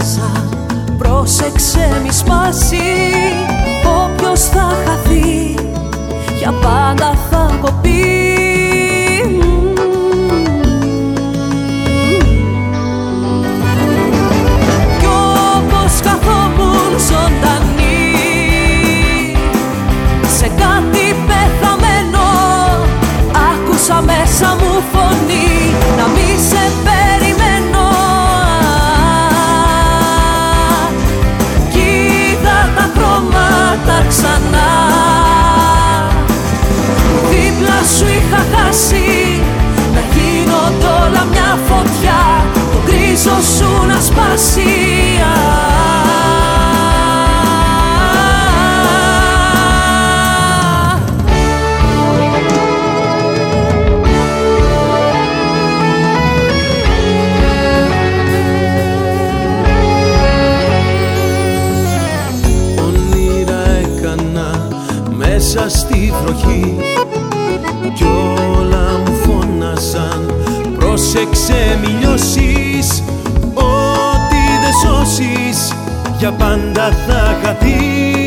μέσα, πρόσεξε μη σπάσει. Όποιος θα χαθεί για πάντα θα κοπεί. Κι όπως καθόμουν ζωντανή σε κάτι πεθαμένο, άκουσα μέσα μου φωνή να μη σε περιμένω. Κοίτα τα χρώματα ξανά, δίπλα σου είχα χάσει. Να γίνονται όλα μια φωτιά, το γκρίζο σου να σπάσει. Μέσα στη βροχή κι όλα μου φώναζαν, πρόσεξε μη λιώσεις. Ό,τι δεν σώσεις για πάντα θα χαθεί.